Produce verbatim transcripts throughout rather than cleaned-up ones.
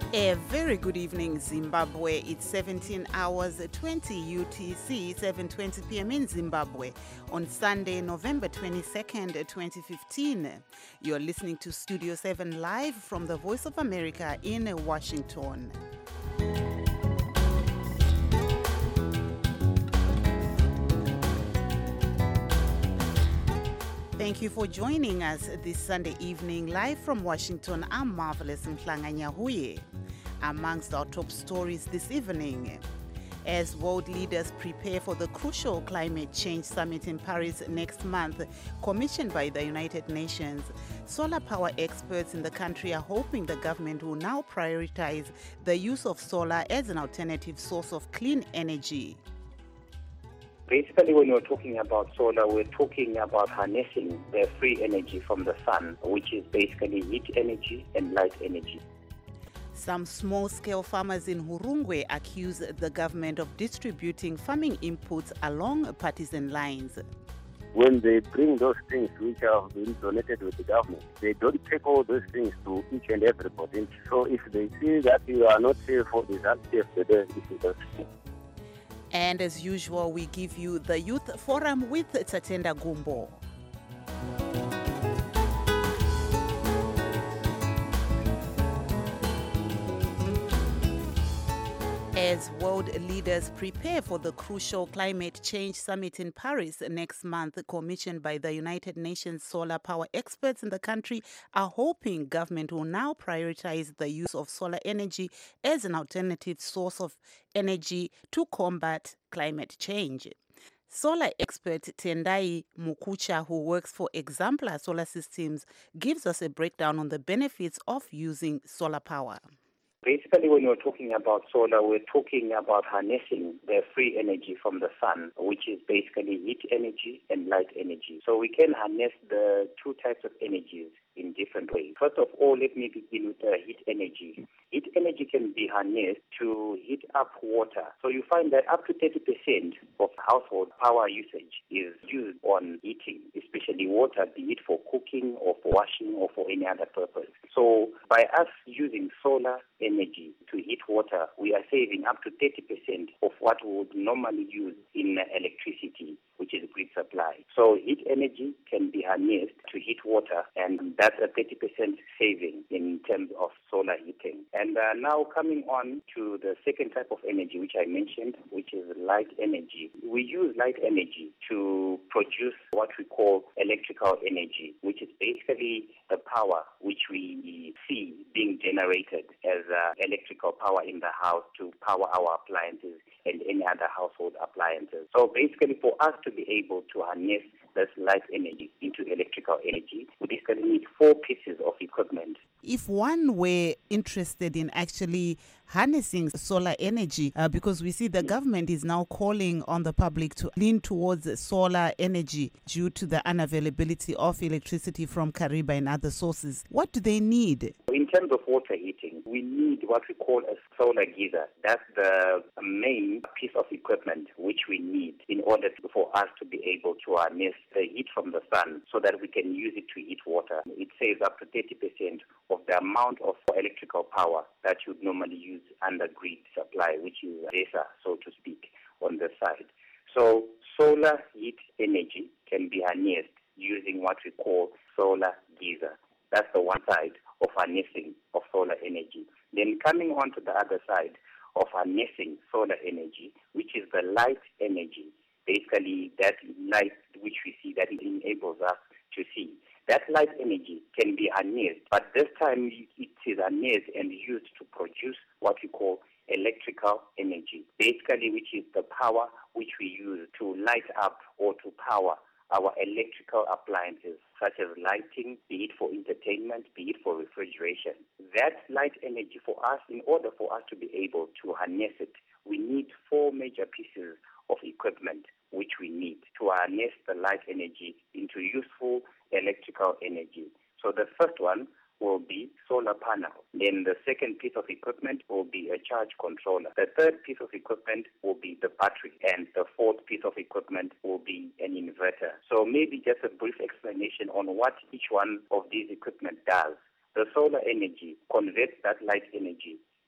A very good evening, Zimbabwe. It's seventeen hours twenty U T C, seven twenty p m in Zimbabwe on Sunday, November twenty-second, twenty fifteen. You're listening to Studio seven live from the Voice of America in Washington. Thank you for joining us this Sunday evening live from Washington. I'm Marvelous Mhlanga-Nyahuye. Amongst our top stories this evening, as world leaders prepare for the crucial climate change summit in Paris next month, commissioned by the United Nations, solar power experts in the country are hoping the government will now prioritize the use of solar as an alternative source of clean energy. Basically, when we're talking about solar, we're talking about harnessing the free energy from the sun, which is basically heat energy and light energy. Some small-scale farmers in Hurungwe accuse the government of distributing farming inputs along partisan lines. When they bring those things which have been donated with the government, they don't take all those things to each and everybody. So if they see that you are not safe for the safety of the day, this is the And as usual, we give you the Youth Forum with Tatenda Gumbo. As world leaders prepare for the crucial climate change summit in Paris next month, commissioned by the United Nations, solar power experts in the country are hoping government will now prioritize the use of solar energy as an alternative source of energy to combat climate change. Solar expert Tendai Mukucha, who works for Exemplar Solar Systems, gives us a breakdown on the benefits of using solar power. Basically, when we're talking about solar, we're talking about harnessing the free energy from the sun, which is basically heat energy and light energy. So we can harness the two types of energies in different ways. First of all, let me begin with the heat energy. Heat energy can be harnessed to heat up water. So you find that up to thirty percent of household power usage is used on heating, especially water, be it for cooking or for washing or for any other purpose. So by us using solar energy to heat water, we are saving up to thirty percent of what we would normally use in electricity, which is grid supply. So heat energy can be harnessed to heat water, and that's a thirty percent saving in terms of solar heating. And uh, now coming on to the second type of energy, which I mentioned, which is light energy. We use light energy to produce what we call electrical energy, which is basically the power which we see being generated as uh, electrical power in the house to power our appliances and any other household appliances. So basically, for us to be able to harness this light energy into electrical energy, we basically need four pieces of equipment. If one were interested in actually harnessing solar energy, uh, because we see the government is now calling on the public to lean towards solar energy due to the unavailability of electricity from Kariba and other sources, what do they need? In terms of water heating, we need what we call a solar geyser. That's the main piece of equipment which we need in order to, for us to be able to harness the heat from the sun so that we can use it to heat water. It saves up to thirty percent of the amount of electrical power that you'd normally use under grid supply, which is RESA, so to speak, on the side. So solar heat energy can be harnessed using what we call solar geyser. That's the one side of harnessing of solar energy. Then coming on to the other side of harnessing solar energy, which is the light energy, basically that light which we see that it enables us to see. That light energy can be harnessed, but this time it is harnessed and used to produce what we call electrical energy, basically which is the power which we use to light up or to power our electrical appliances, such as lighting, be it for entertainment, be it for refrigeration. That light energy for us, in order for us to be able to harness it, we need four major pieces of equipment which we need to harness the light energy into useful electrical energy. So the first one will be solar panel. Then the second piece of equipment will be a charge controller. The third piece of equipment will be the battery. And the fourth piece of equipment will be an inverter. So maybe just a brief explanation on what each one of these equipment does. The solar energy converts that light energy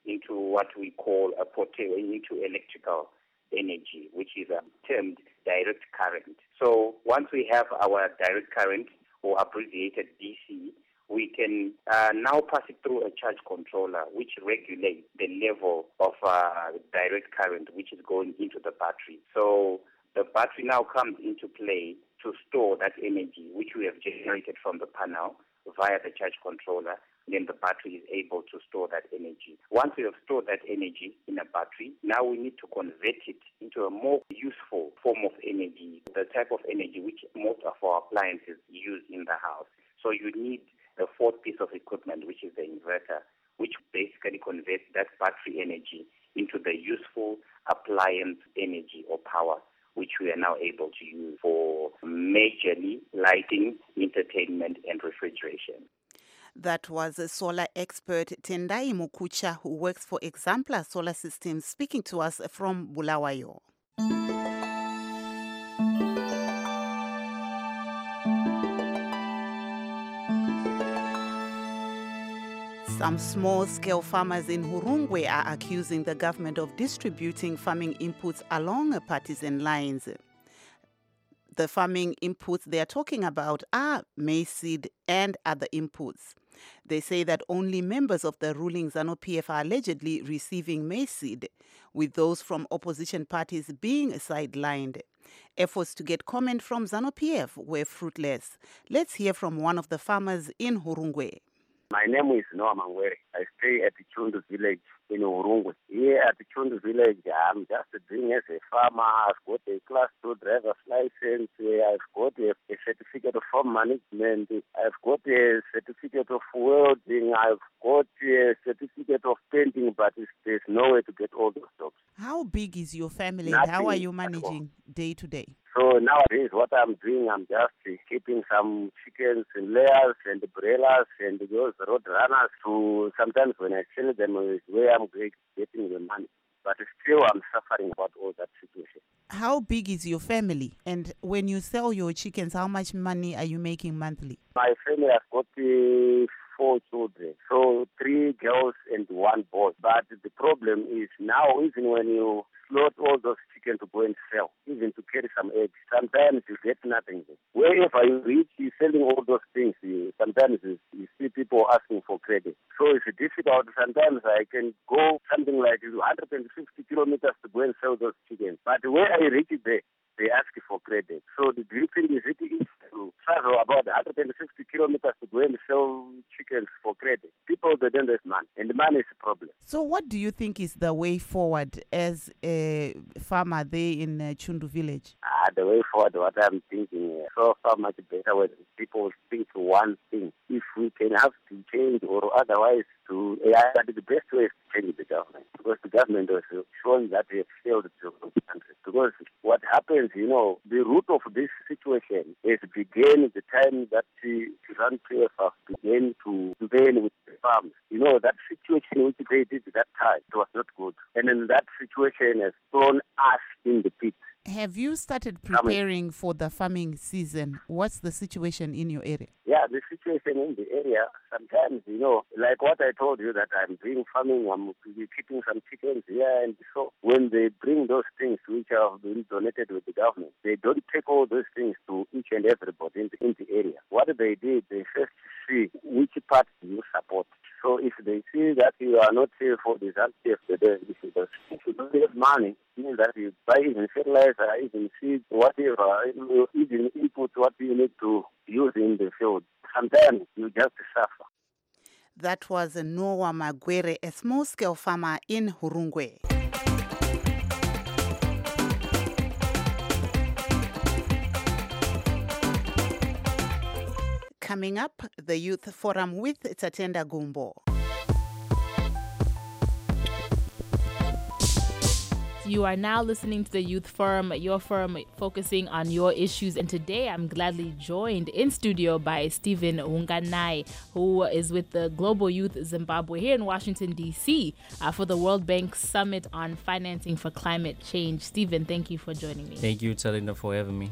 into what we call a pot- into electrical energy, which is uh, termed direct current. So once we have our direct current, or abbreviated D C, we can uh, now pass it through a charge controller, which regulates the level of uh, direct current which is going into the battery. So the battery now comes into play to store that energy which we have generated from the panel via the charge controller. Then the battery is able to store that energy. Once we have stored that energy in a battery, now we need to convert it into a more useful form of energy, the type of energy which most of our appliances use in the house. So you need the fourth piece of equipment, which is the inverter, which basically converts that battery energy into the useful appliance energy or power, which we are now able to use for majorly lighting, entertainment, and refrigeration. That was a solar expert Tendai Mukucha, who works for Exemplar Solar Systems, speaking to us from Bulawayo. Some small-scale farmers in Hurungwe are accusing the government of distributing farming inputs along partisan lines. The farming inputs they are talking about are maize seed and other inputs. They say that only members of the ruling ZANU-P F are allegedly receiving maize seed, with those from opposition parties being sidelined. Efforts to get comment from ZANU-P F were fruitless. Let's hear from one of the farmers in Hurungwe. My name is Noah Mangwere. I stay at the Chundu village in Hurungwe. Here at the Chundu village, I'm just doing as a farmer. I've got a class two driver's license. I've got a, a certificate of farm management. I've got a certificate of welding. I've got a certificate of painting, but there's no way to get all those jobs. How big is your family? Nothing And how are you managing day to day? So nowadays, what I'm doing, I'm just keeping some chickens and layers and broilers and those road runners. To sometimes when I sell them, is where I'm getting the money. But still, I'm suffering about all that situation. How big is your family? And when you sell your chickens, how much money are you making monthly? My family has got uh, four children, so three girls and one boy. But the problem is now, even when you slaughter all those chickens to go and sell, even to carry some eggs, sometimes you get nothing. Wherever you reach, you're selling all those things. You, sometimes you, you see people asking for credit. So it's difficult. Sometimes I can go something like one hundred fifty kilometers to go and sell those chickens. But where I reach it there, they ask for credit. So the do you think is it easy to travel about one hundred fifty kilometers to go and sell chickens for credit? People, they don't have money, and the money is a problem. So what do you think is the way forward as a farmer there in uh, Chundu village? Ah, the way forward, what I'm thinking, uh, so far much better when people think one thing. If we can have to change or otherwise to, yeah, the best way is to change the government. Because the government has shown that they have failed to run the country. Because what happens, you know, the root of this situation is began the time that the ZANU-P F began to begin with the farms. You know, that situation which they did at that time, it was not good. And then that situation has thrown us in the pit. Have you started preparing for the farming season? What's the situation in your area? Yeah, the situation in the area, sometimes, you know, like what I told you that I'm doing farming, I'm keeping some chickens here, and so when they bring those things which have been donated with the government, they don't take all those things to each and everybody in the, in the area. What they did, they first see which part do you support. So if they see that you are not safe for the ZANU-P F, if you don't have money, means that you buy even fertilizer, even seeds, whatever, even input, what you need to use in the field. Sometimes you just suffer. That was Noah Magwere, a small-scale farmer in Hurungwe. Coming up, the Youth Forum with Tatenda Gumbo. You are now listening to the Youth Forum, your forum focusing on your issues. And today I'm gladly joined in studio by Stephen Hunganai, who is with the Global Youth Zimbabwe here in Washington, D C uh, for the World Bank Summit on Financing for Climate Change. Stephen, thank you for joining me. Thank you, Talinda, for having me.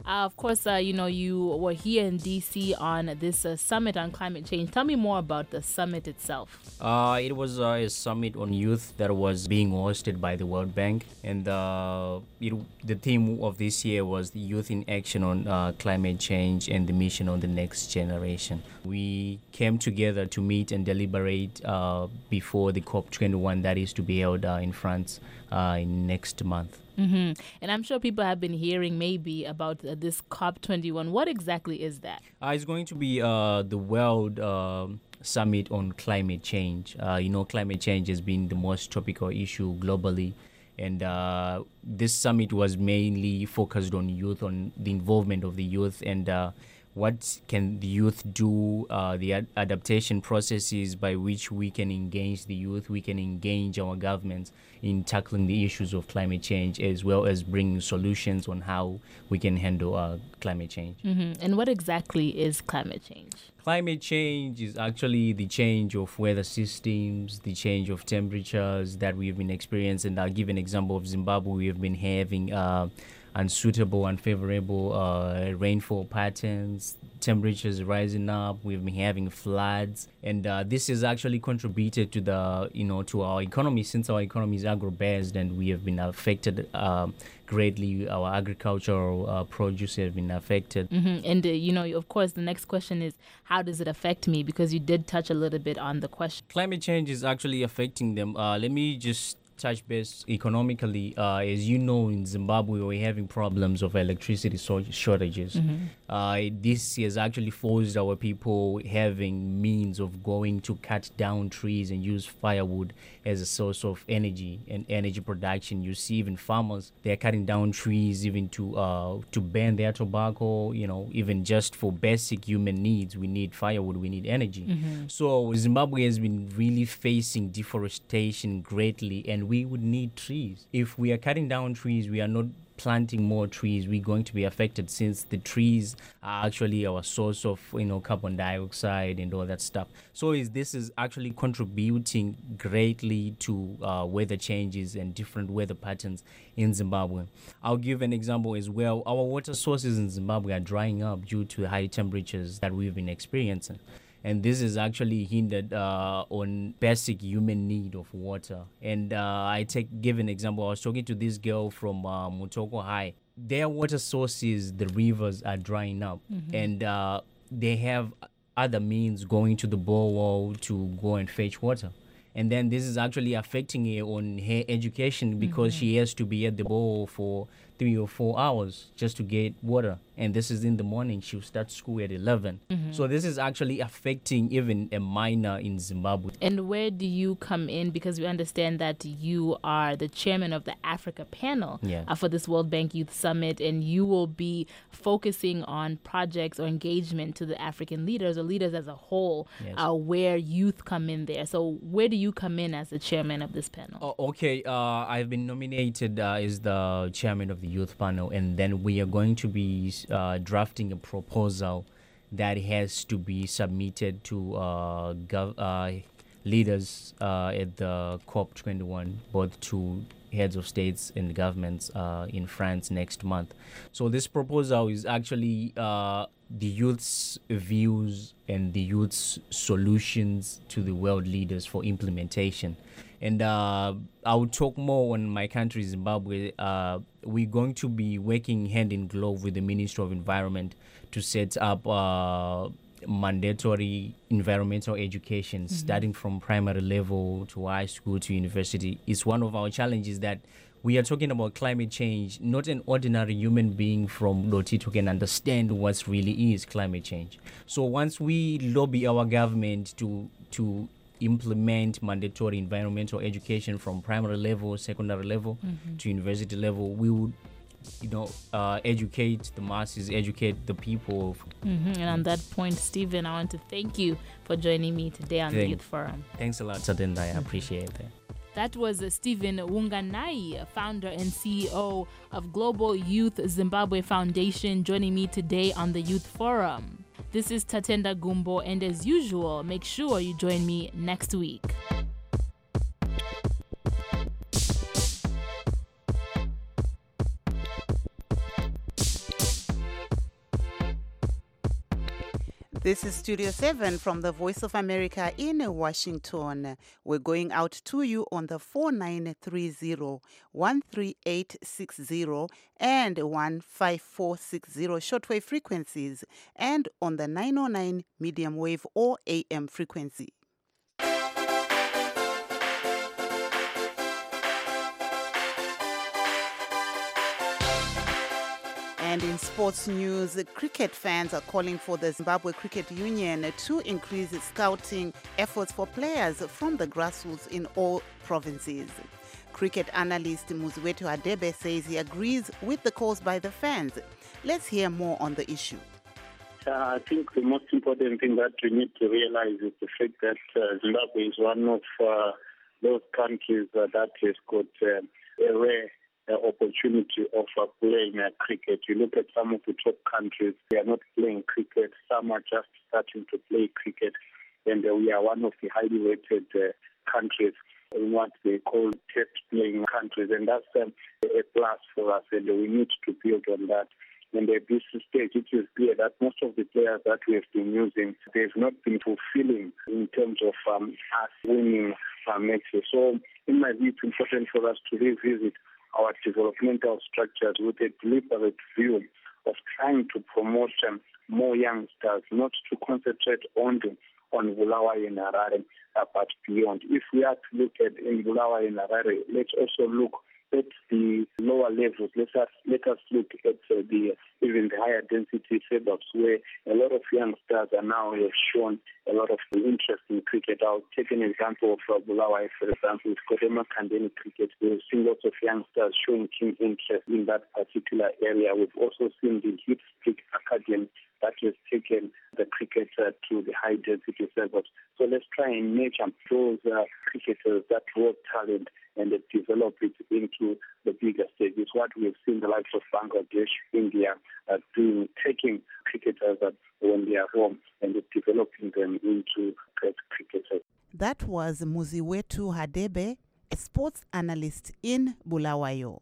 Uh, of course, uh, you know, you were here in D C on this uh, summit on climate change. Tell me more about the summit itself. Uh, it was uh, a summit on youth that was being hosted by the World Bank. And uh, it, the theme of this year was the Youth in Action on uh, Climate Change and the Mission on the Next Generation. We came together to meet and deliberate uh, before the COP twenty-one that is to be held uh, in France uh, in next month. Mm-hmm. And I'm sure people have been hearing maybe about uh, this COP twenty-one. What exactly is that? Uh, it's going to be uh, the World uh, Summit on Climate Change. Uh, you know, climate change has been the most topical issue globally. And uh, this summit was mainly focused on youth, on the involvement of the youth, and uh, what can the youth do, uh, the ad- adaptation processes by which we can engage the youth, we can engage our governments in tackling the issues of climate change, as well as bringing solutions on how we can handle uh, climate change. Mm-hmm. And what exactly is climate change? Climate change is actually the change of weather systems, the change of temperatures that we've been experiencing. I'll give an example of Zimbabwe. We have been having uh, unsuitable, unfavorable uh, rainfall patterns, temperatures rising up. We've been having floods, and uh, this has actually contributed to the, you know, to our economy, since our economy is agro-based, and we have been affected uh, greatly. Our agricultural uh, produce has been affected. Mm-hmm. And uh, you know, of course, the next question is, how does it affect me? Because you did touch a little bit on the question. Climate change is actually affecting them. Uh, let me just touch base economically. Uh, as you know, in Zimbabwe, we're having problems of electricity so- shortages. Mm-hmm. Uh, this has actually forced our people having means of going to cut down trees and use firewood as a source of energy and energy production. You see, even farmers, they're cutting down trees even to uh, to burn their tobacco. You know, even just for basic human needs, we need firewood, we need energy. Mm-hmm. So Zimbabwe has been really facing deforestation greatly, and we would need trees. If we are cutting down trees, we are not planting more trees, we're going to be affected, since the trees are actually our source of, you know, carbon dioxide and all that stuff. So is this is actually contributing greatly to uh, weather changes and different weather patterns in Zimbabwe. I'll give an example as well. Our water sources in Zimbabwe are drying up due to high temperatures that we've been experiencing. And this is actually hindered uh, on basic human need of water. And uh, I take give an example. I was talking to this girl from uh, Mutoko High. Their water sources, the rivers, are drying up, mm-hmm. and uh, they have other means going to the borewell to go and fetch water. And then this is actually affecting her on her education, because mm-hmm. she has to be at the borewell for three or four hours just to get water. And this is in the morning. She'll start school at eleven. Mm-hmm. So this is actually affecting even a minor in Zimbabwe. And where do you come in? Because we understand that you are the chairman of the Africa panel yeah. uh, for this World Bank Youth Summit, and you will be focusing on projects or engagement to the African leaders or leaders as a whole, yes. uh, where youth come in there. So where do you come in as the chairman of this panel? Oh, okay, uh, I've been nominated uh, as the chairman of the youth panel, and then we are going to be Uh, drafting a proposal that has to be submitted to uh, gov- uh, leaders uh, at the COP twenty-one, both to heads of states and governments uh, in France next month. So this proposal is actually uh, the youth's views and the youth's solutions to the world leaders for implementation. And uh, I will talk more on my country, Zimbabwe. Uh, we're going to be working hand in glove with the Ministry of Environment to set up uh, mandatory environmental education, mm-hmm. starting from primary level to high school to university. It's one of our challenges that we are talking about climate change. Not an ordinary human being from Lotito can understand what really is climate change. So once we lobby our government to to implement mandatory environmental education from primary level, secondary level, mm-hmm. to university level, we would, you know, uh, educate the masses, educate the people. Mm-hmm. And on that point, Stephen, I want to thank you for joining me today on Thank, the Youth Forum. Thanks a lot, Tadenda. I appreciate that. That was Stephen Hunganai, founder and C E O of Global Youth Zimbabwe Foundation, joining me today on the Youth Forum. This is Tatenda Gumbo, and as usual, make sure you join me next week. This is Studio seven from the Voice of America in Washington. We're going out to you on the four nine three zero, one three eight six zero and one five four six zero shortwave frequencies and on the nine oh nine medium wave or A M frequency. And in sports news, cricket fans are calling for the Zimbabwe Cricket Union to increase its scouting efforts for players from the grassroots in all provinces. Cricket analyst Muziwetu Hadebe says he agrees with the calls by the fans. Let's hear more on the issue. Uh, I think the most important thing that we need to realize is the fact that uh, Zimbabwe is one of uh, those countries uh, that has got uh, a rare Uh, opportunity of uh, playing uh, cricket. You look at some of the top countries, they are not playing cricket. Some are just starting to play cricket. And uh, we are one of the highly rated uh, countries in what they call test-playing countries. And that's um, a plus for us, and uh, we need to build on that. And at this stage, it is clear that most of the players that we have been using, they've not been fulfilling in terms of um, us winning uh, matches. So, in my view, it's important for us to revisit our developmental structures with a deliberate view of trying to promote um, more youngsters, not to concentrate only on Bulawayo and Harare, uh, but beyond. If we are to look at in Bulawayo and Harare, let's also look at the lower levels. Let us, let us look at uh, the even the higher density suburbs where a lot of youngsters are now have shown a lot of interest in cricket. I'll take an example of uh, Bulawayo, for example, with Kodema Kandeni cricket. We've seen lots of youngsters showing keen interest in that particular area. We've also seen the Youth Cricket Academy that has taken the cricket uh, to the high density suburbs. So let's try and nurture those uh, cricketers that raw talent and uh, develop it into the bigger stage. It's what we've seen the likes of Bangladesh, India uh, doing, taking cricketers uh, when they are home and uh, developing them into great cricketers. That was Muziwetu Hadebe, a sports analyst in Bulawayo.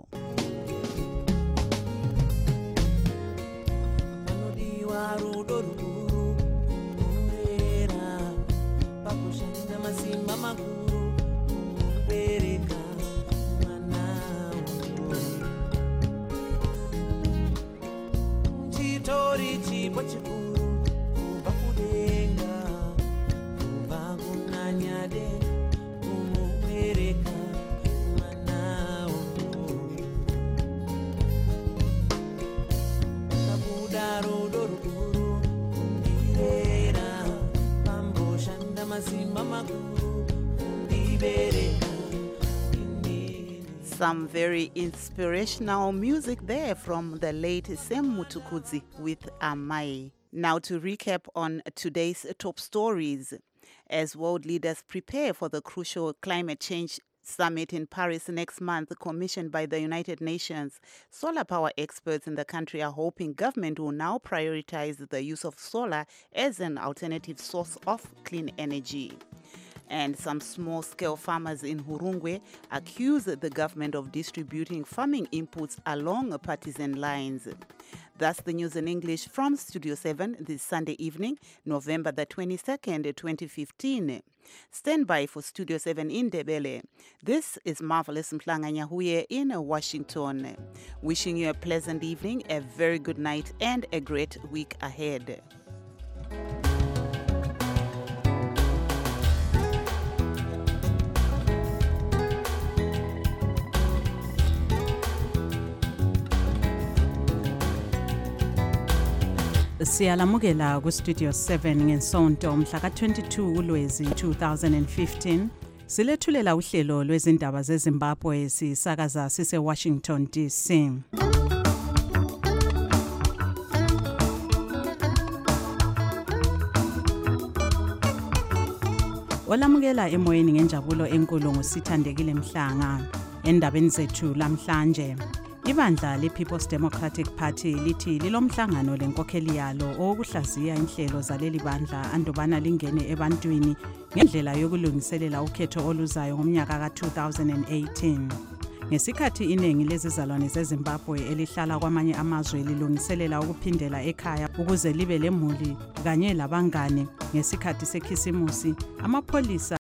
Some very inspirational music there from the late Sam Mutukudzi with Amai. Now to recap on today's top stories. As world leaders prepare for the crucial climate change summit in Paris next month, commissioned by the United Nations, solar power experts in the country are hoping government will now prioritize the use of solar as an alternative source of clean energy. And some small-scale farmers in Hurungwe accuse the government of distributing farming inputs along partisan lines. That's the news in English from Studio seven this Sunday evening, November the twenty-second, twenty fifteen. Stand by for Studio seven in Ndebele. This is Marvelous Mhlanga-Nyahuye in Washington. Wishing you a pleasant evening, a very good night, and a great week ahead. Siyalamukela ku Studio seven ngesonto mhla ka twenty-two uLwezi two thousand fifteen. Silethulela uhlelo lwezindaba zeZimbabwe sisakaza sise Washington D C. Olamukela emoyeni ngenjabulo enkulu ngusithandekile Mhlanga endabeni zethu lamhlanje. Ibandla le-People's Democratic Party lithi lilomhlangano lenkokheli yalo owokuhlaziya inhlelo zaleli bandla andubana lingene ebantwini ngendlela yokulungiselela ukhetho oluzayo ngomnyaka ka two thousand eighteen. Ngesikhathi iningi lezizalwane zeZimbabwe elihlala kwamanye amazwe lilungiselela ukuphindela ekhaya ukuze libe lemuli kanye labangane ngesikhathi sekhisimusi, amapholisa